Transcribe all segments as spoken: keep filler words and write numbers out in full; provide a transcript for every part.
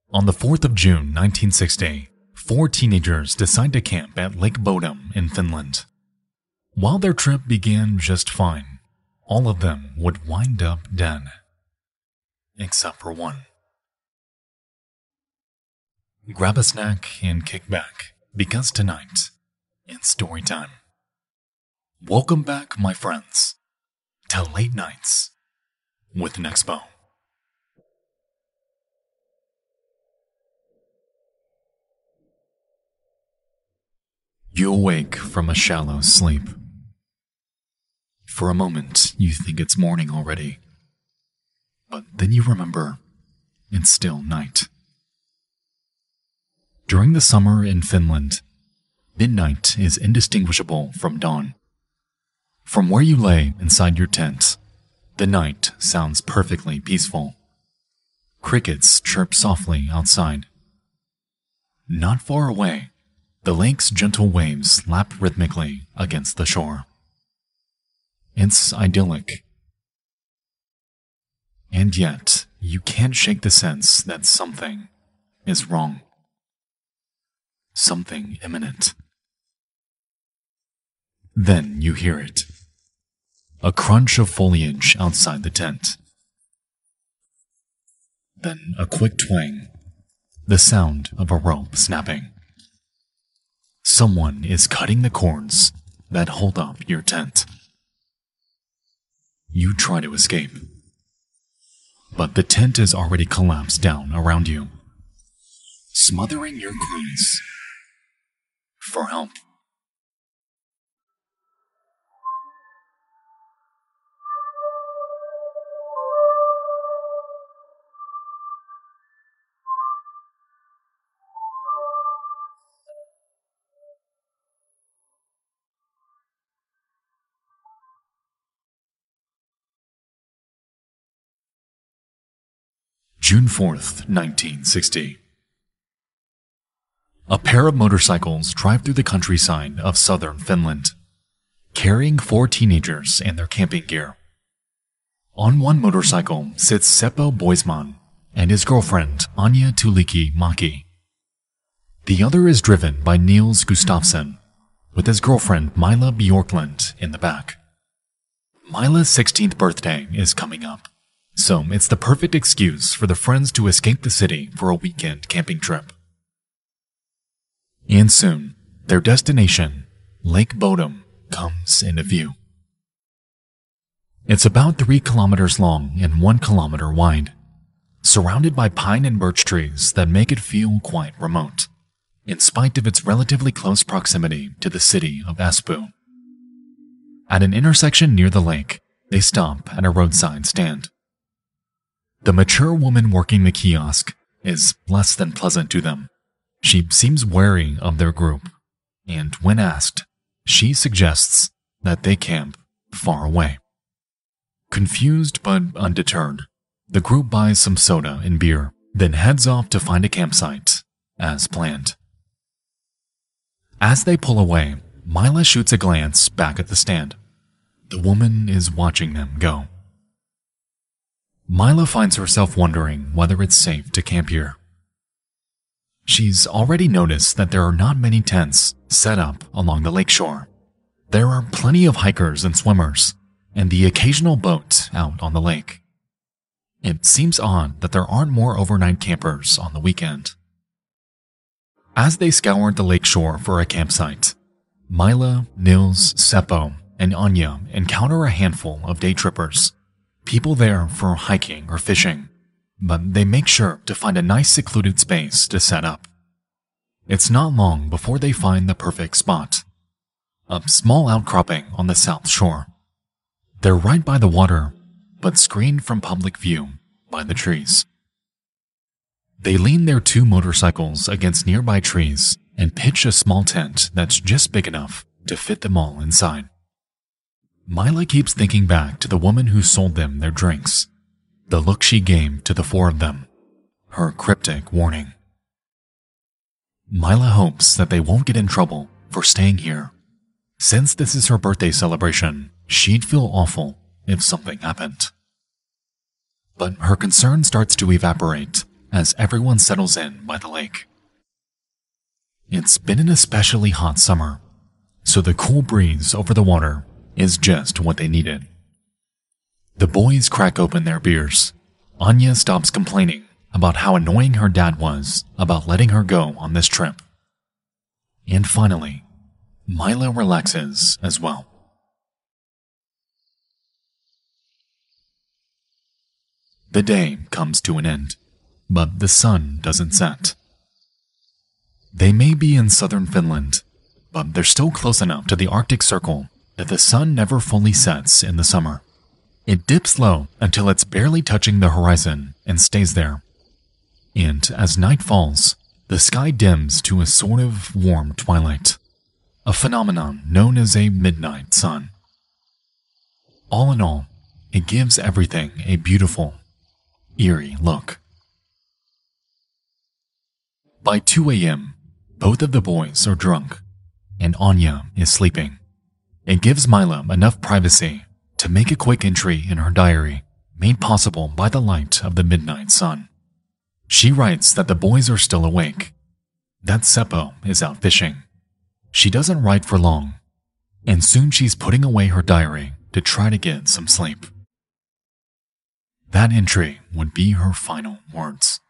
On the fourth of June nineteen sixty, four teenagers decide to camp at Lake Bodom in Finland. While their trip began just fine, all of them would wind up dead. Except for one. Grab a snack and kick back, because tonight, it's story time. Welcome back, my friends, to Late Nights with Nexpo. You awake from a shallow sleep. For a moment, you think it's morning already. But then you remember, it's still night. During the summer in Finland, midnight is indistinguishable from dawn. From where you lay inside your tent, the night sounds perfectly peaceful. Crickets chirp softly outside. Not far away, the lake's gentle waves lap rhythmically against the shore. It's idyllic. And yet, you can't shake the sense that something is wrong. Something imminent. Then you hear it. A crunch of foliage outside the tent. Then a quick twang. The sound of a rope snapping. Someone is cutting the cords that hold up your tent. You try to escape, but the tent is already collapsed down around you, smothering your cries for help. June fourth, nineteen sixty. A pair of motorcycles drive through the countryside of southern Finland, carrying four teenagers and their camping gear. On one motorcycle sits Seppo Boisman and his girlfriend Anja Tuulikki-Maki. The other is driven by Niels Gustafsson, with his girlfriend Mila Bjorklund in the back. Mila's sixteenth birthday is coming up, so it's the perfect excuse for the friends to escape the city for a weekend camping trip. And soon, their destination, Lake Bodom, comes into view. It's about three kilometers long and one kilometer wide, surrounded by pine and birch trees that make it feel quite remote, in spite of its relatively close proximity to the city of Espoo. At an intersection near the lake, they stop at a roadside stand. The mature woman working the kiosk is less than pleasant to them. She seems wary of their group, and when asked, she suggests that they camp far away. Confused but undeterred, the group buys some soda and beer, then heads off to find a campsite, as planned. As they pull away, Mila shoots a glance back at the stand. The woman is watching them go. Mila finds herself wondering whether it's safe to camp here. She's already noticed that there are not many tents set up along the lakeshore. There are plenty of hikers and swimmers, and the occasional boat out on the lake. It seems odd that there aren't more overnight campers on the weekend. As they scoured the lakeshore for a campsite, Mila, Nils, Seppo, and Anja encounter a handful of day trippers. People there for hiking or fishing, but they make sure to find a nice secluded space to set up. It's not long before they find the perfect spot, a small outcropping on the south shore. They're right by the water, but screened from public view by the trees. They lean their two motorcycles against nearby trees and pitch a small tent that's just big enough to fit them all inside. Mila keeps thinking back to the woman who sold them their drinks, the look she gave to the four of them, her cryptic warning. Mila hopes that they won't get in trouble for staying here. Since this is her birthday celebration, she'd feel awful if something happened. But her concern starts to evaporate as everyone settles in by the lake. It's been an especially hot summer, so the cool breeze over the water is just what they needed. The boys crack open their beers. Anya stops complaining about how annoying her dad was about letting her go on this trip. And finally, Milo relaxes as well. The day comes to an end, but the sun doesn't set. They may be in southern Finland, but they're still close enough to the Arctic Circle that the sun never fully sets in the summer. It dips low until it's barely touching the horizon and stays there. And as night falls, the sky dims to a sort of warm twilight, a phenomenon known as a midnight sun. All in all, it gives everything a beautiful, eerie look. By two a.m., both of the boys are drunk, and Anya is sleeping. It gives Milo enough privacy to make a quick entry in her diary, made possible by the light of the midnight sun. She writes that the boys are still awake, that Seppo is out fishing. She doesn't write for long, and soon she's putting away her diary to try to get some sleep. That entry would be her final words.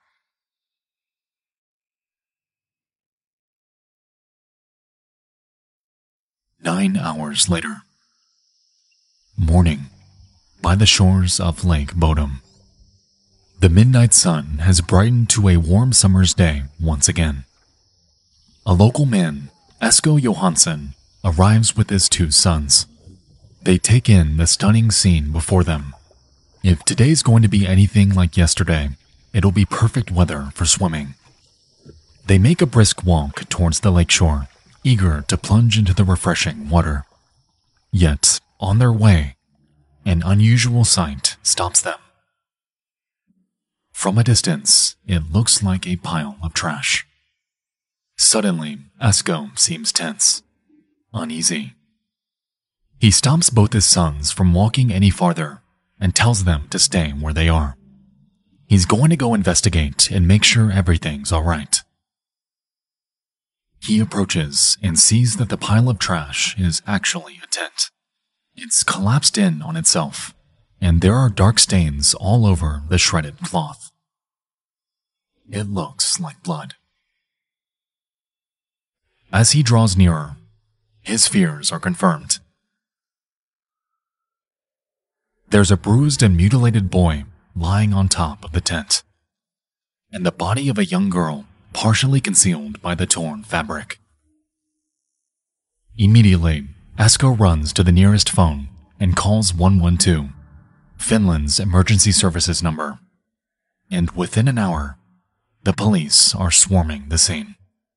Nine hours later. Morning, by the shores of Lake Bodom. The midnight sun has brightened to a warm summer's day once again. A local man, Esko Johansson, arrives with his two sons. They take in the stunning scene before them. If today's going to be anything like yesterday, it'll be perfect weather for swimming. They make a brisk walk towards the lakeshore, eager to plunge into the refreshing water. Yet, on their way, an unusual sight stops them. From a distance, it looks like a pile of trash. Suddenly, Esko seems tense, uneasy. He stops both his sons from walking any farther and tells them to stay where they are. He's going to go investigate and make sure everything's all right. He approaches and sees that the pile of trash is actually a tent. It's collapsed in on itself, and there are dark stains all over the shredded cloth. It looks like blood. As he draws nearer, his fears are confirmed. There's a bruised and mutilated boy lying on top of the tent, and the body of a young girl partially concealed by the torn fabric. Immediately, Esko runs to the nearest phone and calls one one two, Finland's emergency services number, and within an hour, the police are swarming the scene.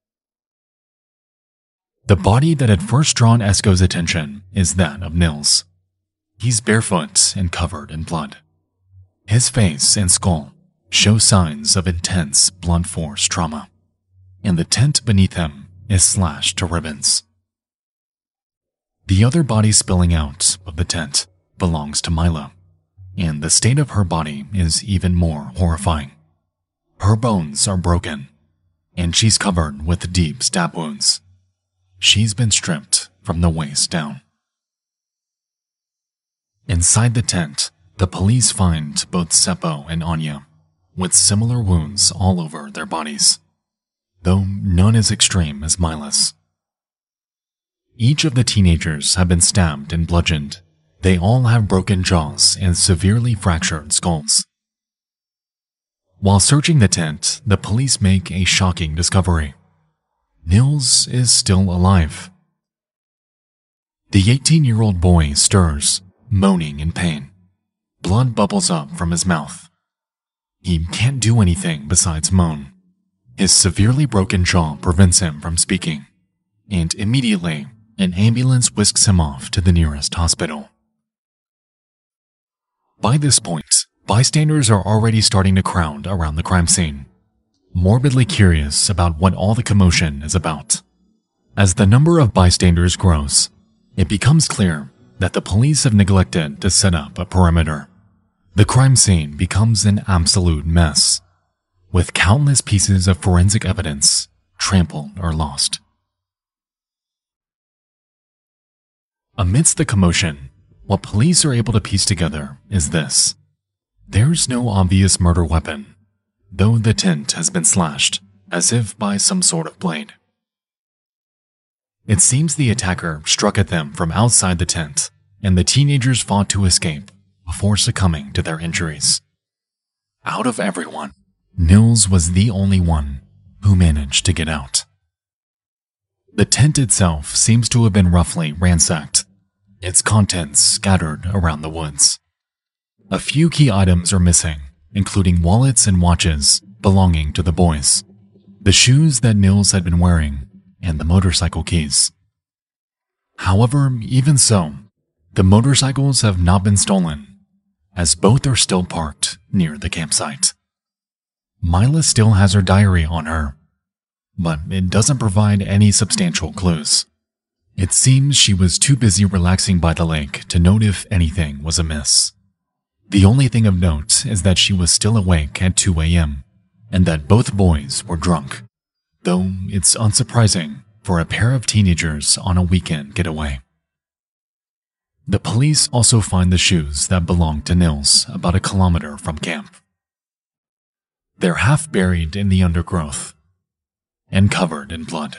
The body that had first drawn Esko's attention is that of Nils. He's barefoot and covered in blood. His face and skull show signs of intense blunt force trauma, and the tent beneath him is slashed to ribbons. The other body spilling out of the tent belongs to Milo, and the state of her body is even more horrifying. Her bones are broken, and she's covered with deep stab wounds. She's been stripped from the waist down. Inside the tent, the police find both Seppo and Anya with similar wounds all over their bodies, though none as extreme as Milo's. Each of the teenagers have been stabbed and bludgeoned. They all have broken jaws and severely fractured skulls. While searching the tent, the police make a shocking discovery. Nils is still alive. The eighteen-year-old boy stirs, moaning in pain. Blood bubbles up from his mouth. He can't do anything besides moan. His severely broken jaw prevents him from speaking, and immediately, an ambulance whisks him off to the nearest hospital. By this point, bystanders are already starting to crowd around the crime scene, morbidly curious about what all the commotion is about. As the number of bystanders grows, it becomes clear that the police have neglected to set up a perimeter. The crime scene becomes an absolute mess. with countless pieces of forensic evidence trampled or lost. Amidst the commotion, what police are able to piece together is this. There's no obvious murder weapon, though the tent has been slashed, as if by some sort of blade. It seems the attacker struck at them from outside the tent, and the teenagers fought to escape before succumbing to their injuries. Out of everyone, Nils was the only one who managed to get out. The tent itself seems to have been roughly ransacked, its contents scattered around the woods. A few key items are missing, including wallets and watches belonging to the boys, the shoes that Nils had been wearing, and the motorcycle keys. However, even so, the motorcycles have not been stolen, as both are still parked near the campsite. Mila still has her diary on her, but it doesn't provide any substantial clues. It seems she was too busy relaxing by the lake to note if anything was amiss. The only thing of note is that she was still awake at two a m, and that both boys were drunk, though it's unsurprising for a pair of teenagers on a weekend getaway. The police also find the shoes that belonged to Nils about a kilometer from camp. They're half buried in the undergrowth and covered in blood.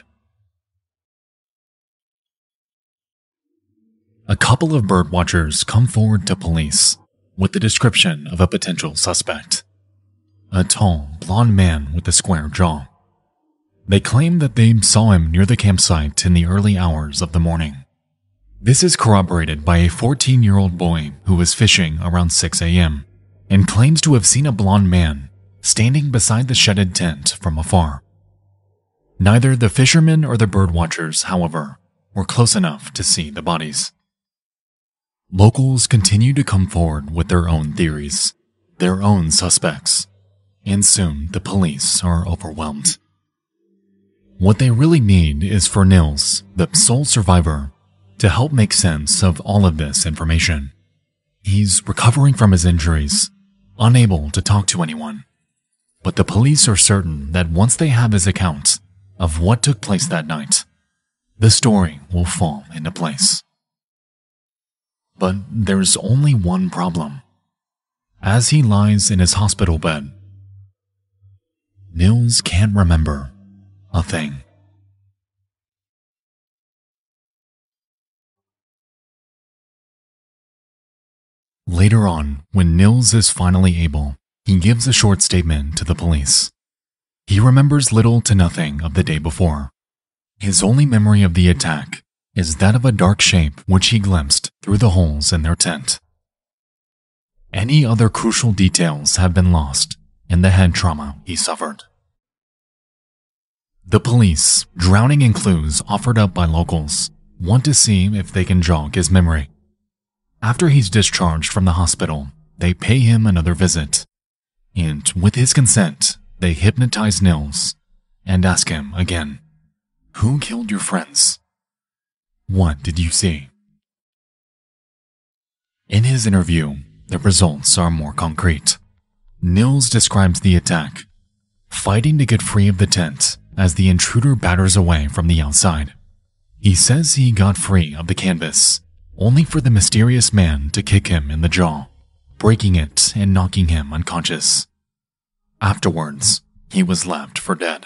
A couple of birdwatchers come forward to police with the description of a potential suspect, a tall, blond man with a square jaw. They claim that they saw him near the campsite in the early hours of the morning. This is corroborated by a fourteen-year-old boy who was fishing around six a m and claims to have seen a blond man standing beside the shedded tent from afar. Neither the fishermen or the birdwatchers, however, were close enough to see the bodies. Locals continue to come forward with their own theories, their own suspects, and soon the police are overwhelmed. What they really need is for Nils, the sole survivor, to help make sense of all of this information. He's recovering from his injuries, unable to talk to anyone, but the police are certain that once they have his account of what took place that night, the story will fall into place. But there's only one problem. As he lies in his hospital bed, Nils can't remember a thing. Later on, when Nils is finally able, he gives a short statement to the police. He remembers little to nothing of the day before. His only memory of the attack is that of a dark shape which he glimpsed through the holes in their tent. Any other crucial details have been lost in the head trauma he suffered. The police, drowning in clues offered up by locals, want to see if they can jog his memory. After he's discharged from the hospital, they pay him another visit, and with his consent, they hypnotize Nils and ask him again, "Who killed your friends? What did you see?" In his interview, the results are more concrete. Nils describes the attack, fighting to get free of the tent as the intruder batters away from the outside. He says he got free of the canvas, only for the mysterious man to kick him in the jaw, breaking it and knocking him unconscious. Afterwards, he was left for dead.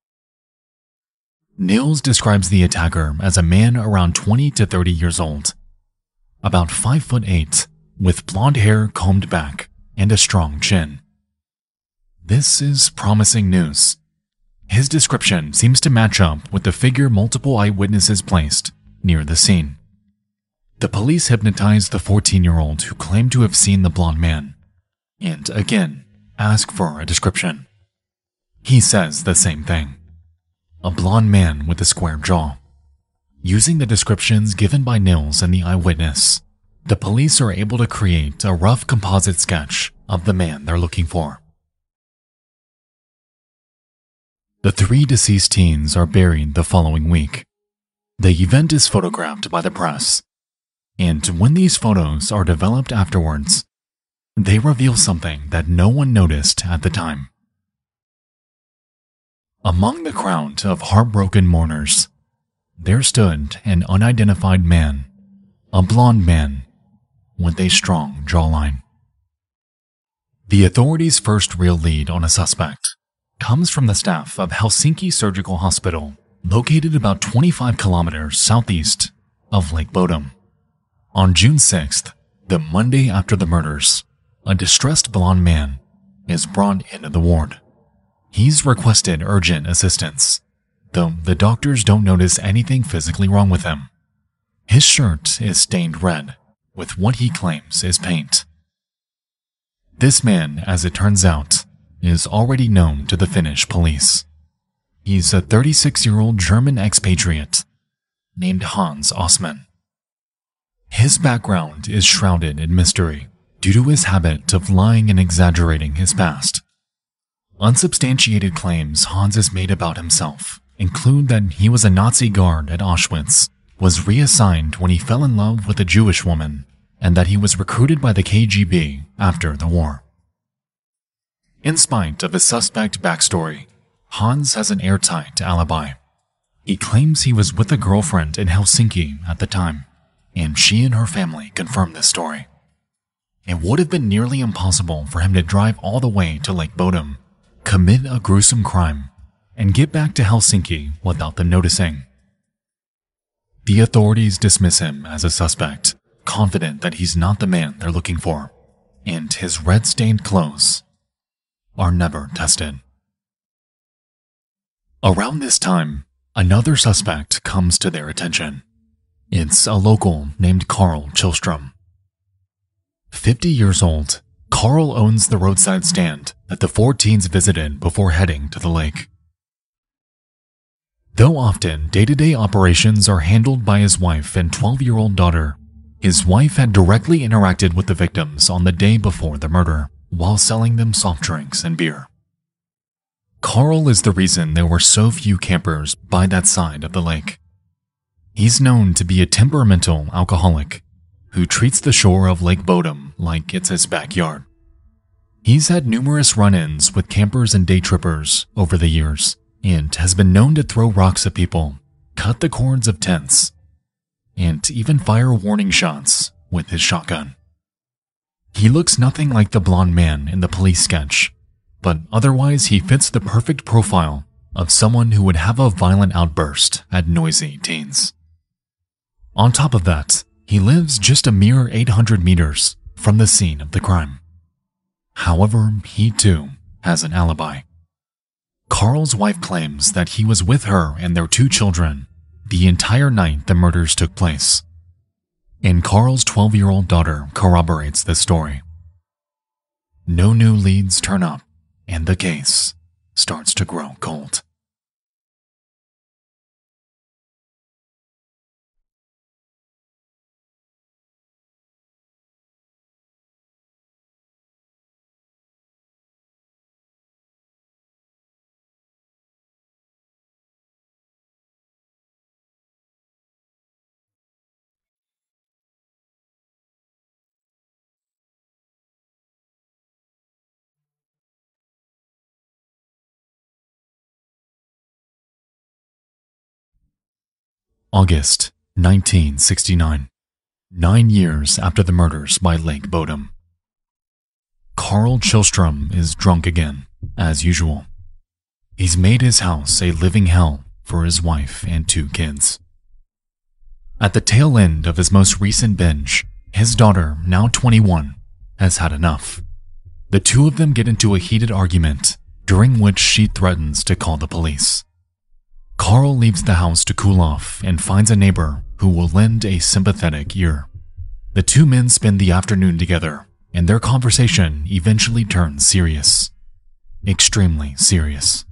Nils describes the attacker as a man around twenty to thirty years old, about five foot eight, with blonde hair combed back and a strong chin. This is promising news. His description seems to match up with the figure multiple eyewitnesses placed near the scene. The police hypnotize the fourteen-year-old who claimed to have seen the blonde man, and again ask for a description. He says the same thing. A blonde man with a square jaw. Using the descriptions given by Nils and the eyewitness, the police are able to create a rough composite sketch of the man they're looking for. The three deceased teens are buried the following week. The event is photographed by the press, and when these photos are developed afterwards, they reveal something that no one noticed at the time. Among the crowd of heartbroken mourners, there stood an unidentified man, a blond man with a strong jawline. The authorities' first real lead on a suspect comes from the staff of Helsinki Surgical Hospital, located about twenty-five kilometers southeast of Lake Bodom. On June sixth, the Monday after the murders, a distressed blond man is brought into the ward. He's requested urgent assistance, though the doctors don't notice anything physically wrong with him. His shirt is stained red with what he claims is paint. This man, as it turns out, is already known to the Finnish police. He's a thirty-six-year-old German expatriate named Hans Osman. His background is shrouded in mystery due to his habit of lying and exaggerating his past. Unsubstantiated claims Hans has made about himself include that he was a Nazi guard at Auschwitz, was reassigned when he fell in love with a Jewish woman, and that he was recruited by the K G B after the war. In spite of his suspect backstory, Hans has an airtight alibi. He claims he was with a girlfriend in Helsinki at the time, and she and her family confirm this story. It would have been nearly impossible for him to drive all the way to Lake Bodom, commit a gruesome crime, and get back to Helsinki without them noticing. The authorities dismiss him as a suspect, confident that he's not the man they're looking for, and his red-stained clothes are never tested. Around this time, another suspect comes to their attention. It's a local named Carl Chillstrom. fifty years old, Carl owns the roadside stand that the four teens visited before heading to the lake. Though often day-to-day operations are handled by his wife and twelve-year-old daughter, his wife had directly interacted with the victims on the day before the murder while selling them soft drinks and beer. Carl is the reason there were so few campers by that side of the lake. He's known to be a temperamental alcoholic who treats the shore of Lake Bodom like it's his backyard. He's had numerous run-ins with campers and day trippers over the years, and has been known to throw rocks at people, cut the cords of tents, and even fire warning shots with his shotgun. He looks nothing like the blonde man in the police sketch, but otherwise he fits the perfect profile of someone who would have a violent outburst at noisy teens. On top of that, he lives just a mere eight hundred meters from the scene of the crime. However, he too has an alibi. Carl's wife claims that he was with her and their two children the entire night the murders took place, and Carl's twelve-year-old daughter corroborates this story. No new leads turn up, and the case starts to grow cold. August nineteen sixty-nine, nine years after the murders by Lake Bodom. Carl Chillstrom is drunk again, as usual. He's made his house a living hell for his wife and two kids. At the tail end of his most recent binge, his daughter, now twenty-one, has had enough. The two of them get into a heated argument, during which she threatens to call the police. Carl leaves the house to cool off and finds a neighbor who will lend a sympathetic ear. The two men spend the afternoon together, and their conversation eventually turns serious. Extremely serious.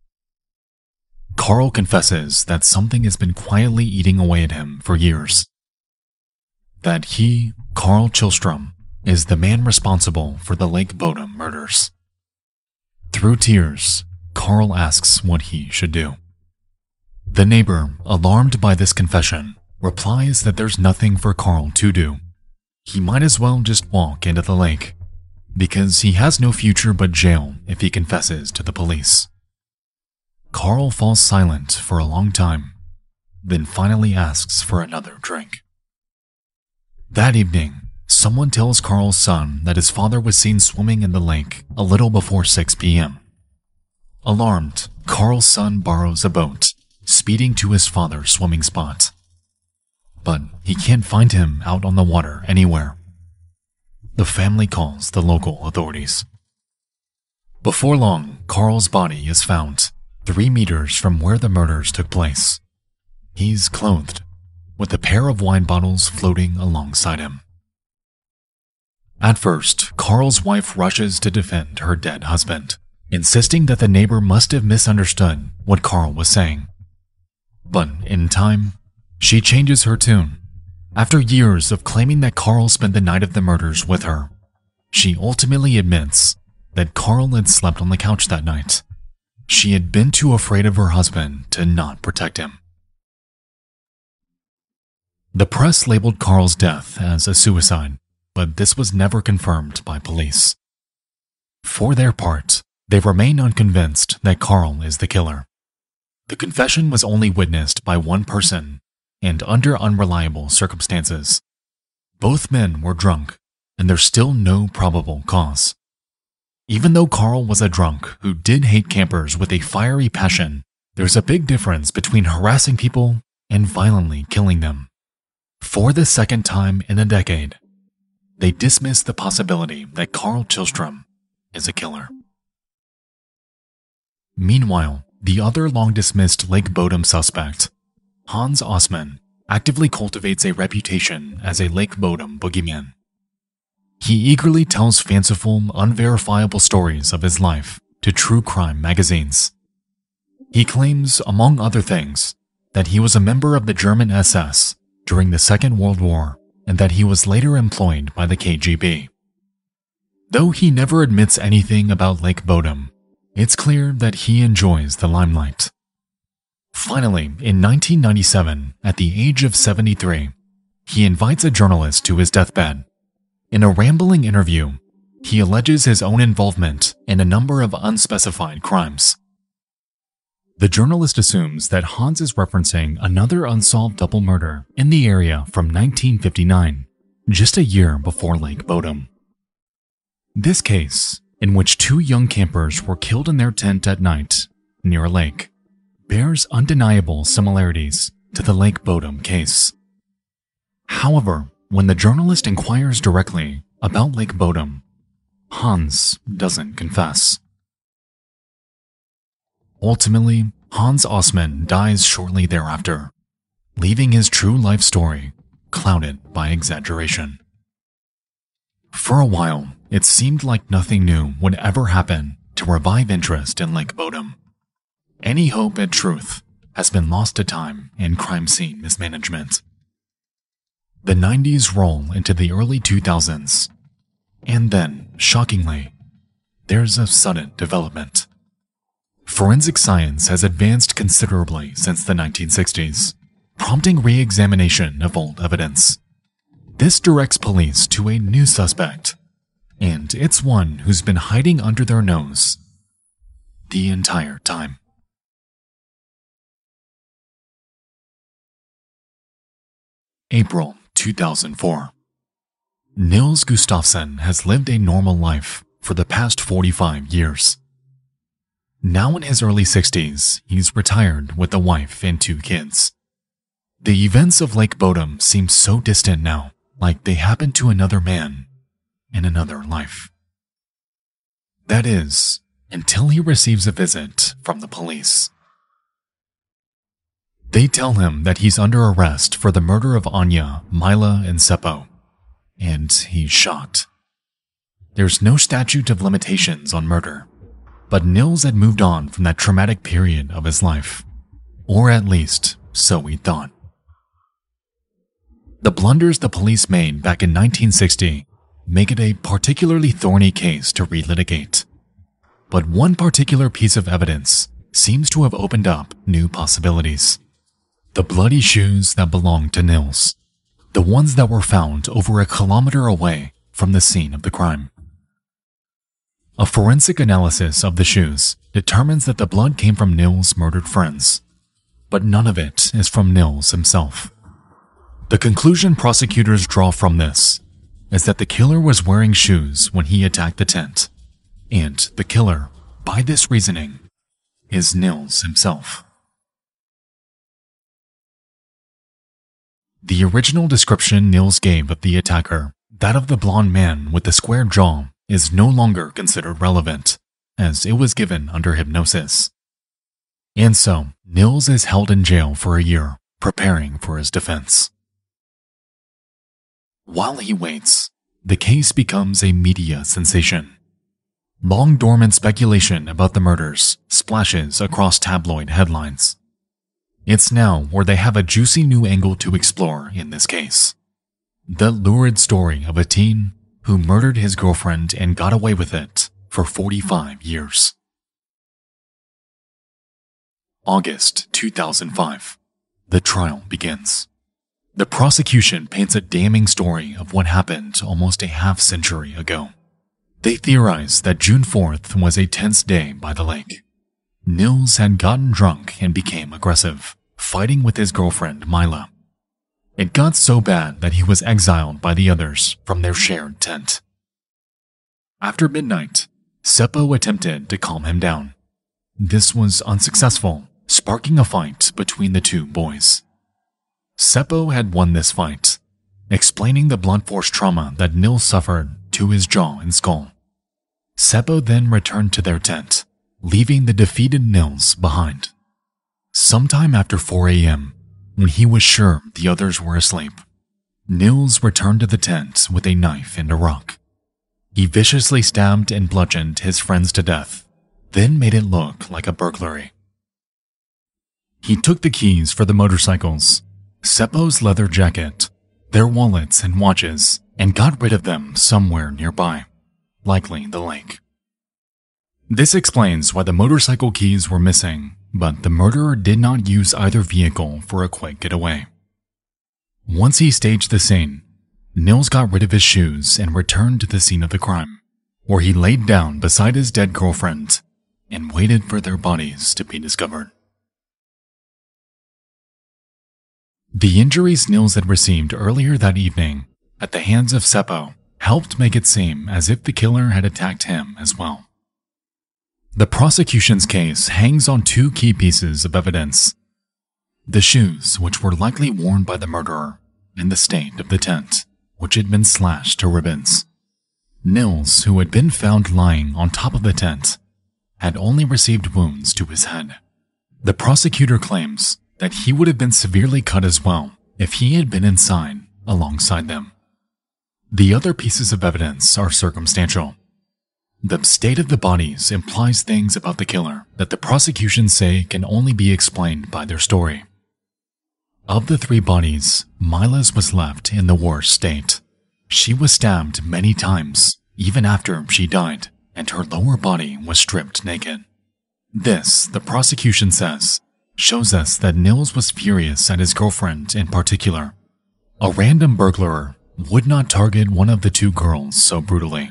Carl confesses that something has been quietly eating away at him for years. That he, Carl Chillstrom, is the man responsible for the Lake Bodom murders. Through tears, Carl asks what he should do. The neighbor, alarmed by this confession, replies that there's nothing for Carl to do. He might as well just walk into the lake, because he has no future but jail if he confesses to the police. Carl falls silent for a long time, then finally asks for another drink. That evening, someone tells Carl's son that his father was seen swimming in the lake a little before six p m Alarmed, Carl's son borrows a boat, speeding to his father's swimming spot. But he can't find him out on the water anywhere. The family calls the local authorities. Before long, Carl's body is found, three meters from where the murders took place. He's clothed, with a pair of wine bottles floating alongside him. At first, Carl's wife rushes to defend her dead husband, insisting that the neighbor must have misunderstood what Carl was saying. But in time, she changes her tune. After years of claiming that Carl spent the night of the murders with her, she ultimately admits that Carl had slept on the couch that night. She had been too afraid of her husband to not protect him. The press labeled Carl's death as a suicide, but this was never confirmed by police. For their part, they remain unconvinced that Carl is the killer. The confession was only witnessed by one person and under unreliable circumstances. Both men were drunk, and there's still no probable cause. Even though Carl was a drunk who did hate campers with a fiery passion, there's a big difference between harassing people and violently killing them. For the second time in a decade, they dismiss the possibility that Carl Tillstrom is a killer. Meanwhile, the other long-dismissed Lake Bodom suspect, Hans Osman, actively cultivates a reputation as a Lake Bodom boogeyman. He eagerly tells fanciful, unverifiable stories of his life to true crime magazines. He claims, among other things, that he was a member of the German S S during the Second World War and that he was later employed by the K G B. Though he never admits anything about Lake Bodom, it's clear that he enjoys the limelight. Finally, in nineteen ninety-seven, at the age of seventy-three, he invites a journalist to his deathbed. In a rambling interview, he alleges his own involvement in a number of unspecified crimes. The journalist assumes that Hans is referencing another unsolved double murder in the area from nineteen fifty-nine, just a year before Lake Bodom. This case, in which two young campers were killed in their tent at night near a lake, bears undeniable similarities to the Lake Bodom case. However, when the journalist inquires directly about Lake Bodom, Hans doesn't confess. Ultimately, Hans Osman dies shortly thereafter, leaving his true life story clouded by exaggeration. For a while, it seemed like nothing new would ever happen to revive interest in Lake Bodom. Any hope at truth has been lost to time and crime scene mismanagement. The nineties roll into the early two thousands, and then, shockingly, there's a sudden development. Forensic science has advanced considerably since the nineteen sixties, prompting re-examination of old evidence. This directs police to a new suspect, and it's one who's been hiding under their nose the entire time. April two thousand four. Nils Gustafsson has lived a normal life for the past forty-five years. Now in his early sixties, he's retired with a wife and two kids. The events of Lake Bodom seem so distant now, like they happened to another man in another life. That is, until he receives a visit from the police. They tell him that he's under arrest for the murder of Anya, Mila, and Seppo, and he's shot. There's no statute of limitations on murder, but Nils had moved on from that traumatic period of his life, or at least so he thought. The blunders the police made back in nineteen sixty make it a particularly thorny case to relitigate, but one particular piece of evidence seems to have opened up new possibilities. The bloody shoes that belonged to Nils, the ones that were found over a kilometer away from the scene of the crime. A forensic analysis of the shoes determines that the blood came from Nils' murdered friends, but none of it is from Nils himself. The conclusion prosecutors draw from this is that the killer was wearing shoes when he attacked the tent, and the killer, by this reasoning, is Nils himself. The original description Nils gave of the attacker, that of the blonde man with the square jaw, is no longer considered relevant, as it was given under hypnosis. And so, Nils is held in jail for a year, preparing for his defense. While he waits, the case becomes a media sensation. Long dormant speculation about the murders splashes across tabloid headlines. It's now where they have a juicy new angle to explore in this case. The lurid story of a teen who murdered his girlfriend and got away with it for forty-five years. August two thousand five. The trial begins. The prosecution paints a damning story of what happened almost a half century ago. They theorize that June fourth was a tense day by the lake. Nils had gotten drunk and became aggressive, fighting with his girlfriend Mila. It got so bad that he was exiled by the others from their shared tent. After midnight, Seppo attempted to calm him down. This was unsuccessful, sparking a fight between the two boys. Seppo had won this fight, explaining the blunt force trauma that Nils suffered to his jaw and skull. Seppo then returned to their tent, leaving the defeated Nils behind. Sometime after four a m, when he was sure the others were asleep, Nils returned to the tent with a knife and a rock. He viciously stabbed and bludgeoned his friends to death, then made it look like a burglary. He took the keys for the motorcycles, Seppo's leather jacket, their wallets and watches, and got rid of them somewhere nearby, likely the lake. This explains why the motorcycle keys were missing, but the murderer did not use either vehicle for a quick getaway. Once he staged the scene, Nils got rid of his shoes and returned to the scene of the crime, where he laid down beside his dead girlfriend and waited for their bodies to be discovered. The injuries Nils had received earlier that evening at the hands of Seppo helped make it seem as if the killer had attacked him as well. The prosecution's case hangs on two key pieces of evidence: the shoes, which were likely worn by the murderer, and the state of the tent, which had been slashed to ribbons. Nils, who had been found lying on top of the tent, had only received wounds to his head. The prosecutor claims that he would have been severely cut as well if he had been inside alongside them. The other pieces of evidence are circumstantial. The state of the bodies implies things about the killer that the prosecution say can only be explained by their story. Of the three bodies, Mila's was left in the worst state. She was stabbed many times, even after she died, and her lower body was stripped naked. This, the prosecution says, shows us that Nils was furious at his girlfriend in particular. A random burglar would not target one of the two girls so brutally.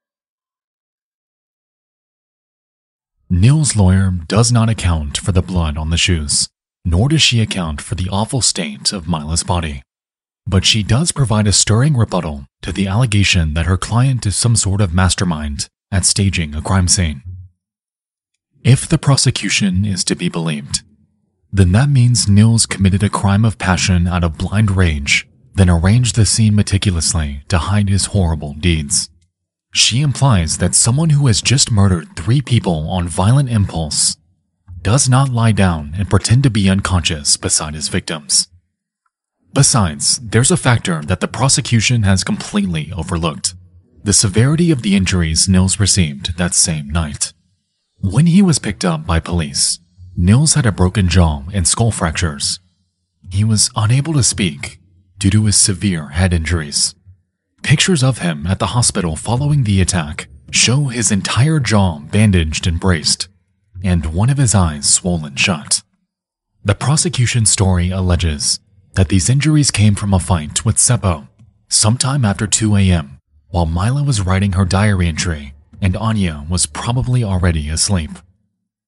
Nils' lawyer does not account for the blood on the shoes, nor does she account for the awful state of Mila's body. But she does provide a stirring rebuttal to the allegation that her client is some sort of mastermind at staging a crime scene. If the prosecution is to be believed, then that means Nils committed a crime of passion out of blind rage, then arranged the scene meticulously to hide his horrible deeds. She implies that someone who has just murdered three people on violent impulse does not lie down and pretend to be unconscious beside his victims. Besides, there's a factor that the prosecution has completely overlooked: the severity of the injuries Nils received that same night. When he was picked up by police, Nils had a broken jaw and skull fractures. He was unable to speak due to his severe head injuries. Pictures of him at the hospital following the attack show his entire jaw bandaged and braced, and one of his eyes swollen shut. The prosecution story alleges that these injuries came from a fight with Seppo sometime after two a m while Mila was writing her diary entry and Anya was probably already asleep.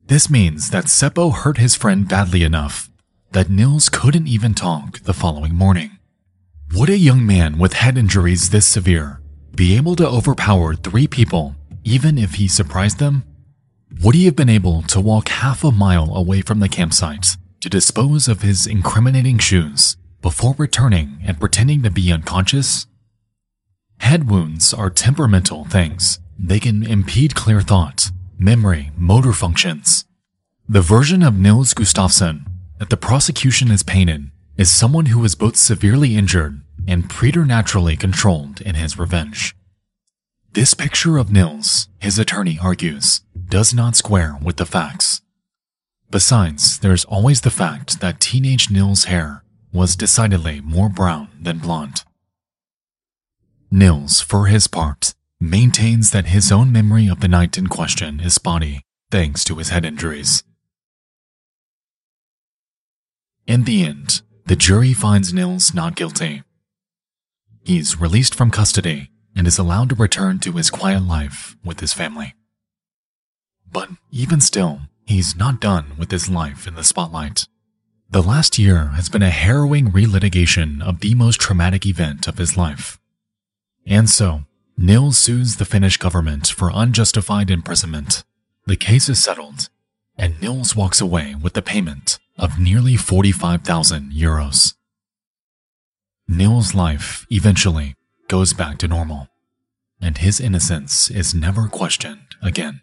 This means that Seppo hurt his friend badly enough that Nils couldn't even talk the following morning. Would a young man with head injuries this severe be able to overpower three people even if he surprised them? Would he have been able to walk half a mile away from the campsite to dispose of his incriminating shoes before returning and pretending to be unconscious? Head wounds are temperamental things. They can impede clear thought, memory, motor functions. The version of Nils Gustafsson that the prosecution has painted is someone who is both severely injured and preternaturally controlled in his revenge. This picture of Nils, his attorney argues, does not square with the facts. Besides, there's always the fact that teenage Nils' hair was decidedly more brown than blonde. Nils, for his part, maintains that his own memory of the night in question is spotty, thanks to his head injuries. In the end, the jury finds Nils not guilty. He's released from custody and is allowed to return to his quiet life with his family. But even still, he's not done with his life in the spotlight. The last year has been a harrowing relitigation of the most traumatic event of his life. And so, Nils sues the Finnish government for unjustified imprisonment. The case is settled, and Nils walks away with the payment of nearly forty-five thousand euros. Nils' life eventually goes back to normal, and his innocence is never questioned again.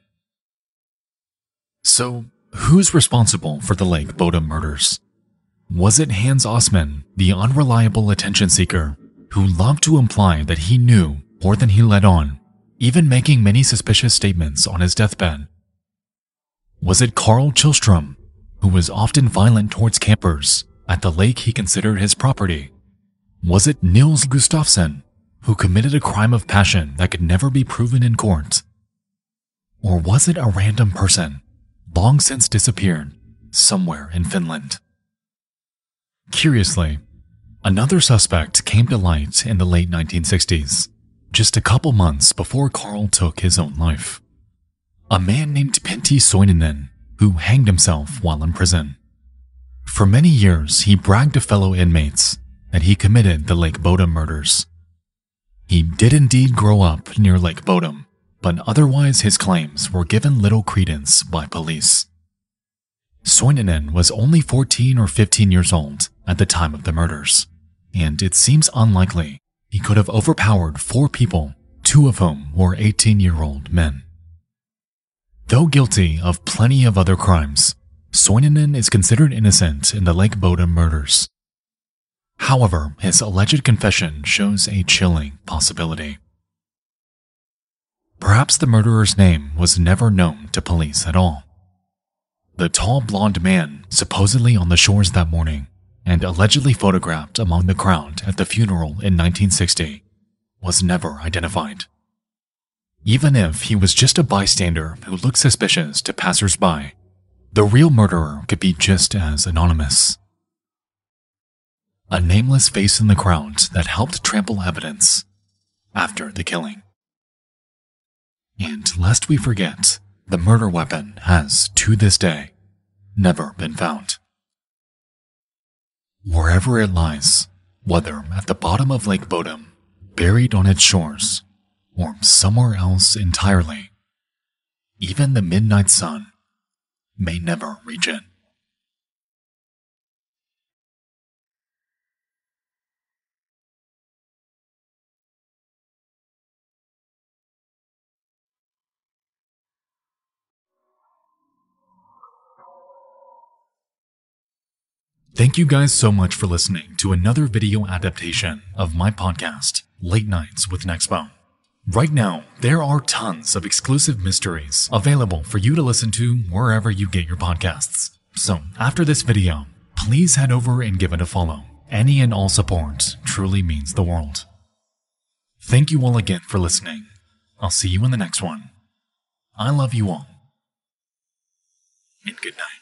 So, who's responsible for the Lake Bodom murders? Was it Hans Osman, the unreliable attention seeker, who loved to imply that he knew more than he let on, even making many suspicious statements on his deathbed? Was it Carl Chillstrom, who was often violent towards campers at the lake he considered his property? Was it Nils Gustafsson, who committed a crime of passion that could never be proven in court? Or was it a random person, long since disappeared, somewhere in Finland? Curiously, another suspect came to light in the late nineteen sixties, just a couple months before Carl took his own life. A man named Pentti Soininen, who hanged himself while in prison. For many years, he bragged to fellow inmates that he committed the Lake Bodom murders. He did indeed grow up near Lake Bodom, but otherwise his claims were given little credence by police. Soininen was only fourteen or fifteen years old at the time of the murders, and it seems unlikely he could have overpowered four people, two of whom were eighteen-year-old men. Though guilty of plenty of other crimes, Soininen is considered innocent in the Lake Bodom murders. However, his alleged confession shows a chilling possibility. Perhaps the murderer's name was never known to police at all. The tall blonde man, supposedly on the shores that morning, and allegedly photographed among the crowd at the funeral in nineteen sixty, was never identified. Even if he was just a bystander who looked suspicious to passers-by, the real murderer could be just as anonymous. A nameless face in the crowd that helped trample evidence after the killing. And lest we forget, the murder weapon has, to this day, never been found. Wherever it lies, whether at the bottom of Lake Bodom, buried on its shores, or somewhere else entirely, even the midnight sun may never reach it. Thank you guys so much for listening to another video adaptation of my podcast, Late Nights with Nexpo. Right now, there are tons of exclusive mysteries available for you to listen to wherever you get your podcasts. So, after this video, please head over and give it a follow. Any and all support truly means the world. Thank you all again for listening. I'll see you in the next one. I love you all. And good night.